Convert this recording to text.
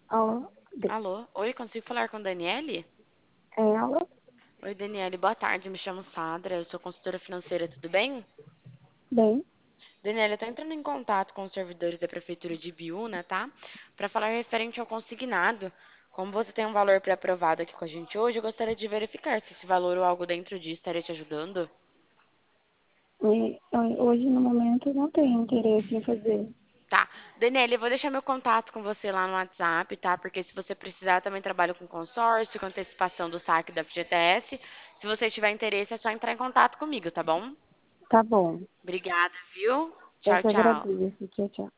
Alô? Alô? Oi, consigo falar com Daniele? Alô? Oi, Daniele, boa tarde. Me chamo Sandra, eu sou consultora financeira, tudo bem? Bem, Daniele, eu tô entrando em contato com os servidores da Prefeitura de Biúna, tá? Para falar referente ao consignado. Como você tem um valor pré-aprovado aqui com a gente hoje, eu gostaria de verificar se esse valor ou algo dentro disso estaria te ajudando. hoje no momento não tenho interesse em fazer. Tá. Daniele, eu vou deixar meu contato com você lá no WhatsApp, tá? Porque se você precisar, eu também trabalho com consórcio, com antecipação do saque da FGTS. Se você tiver interesse, é só entrar em contato comigo, tá bom? Tá bom. Obrigada, viu? Eu Tchau, que tchau. agradeço. Tchau, tchau.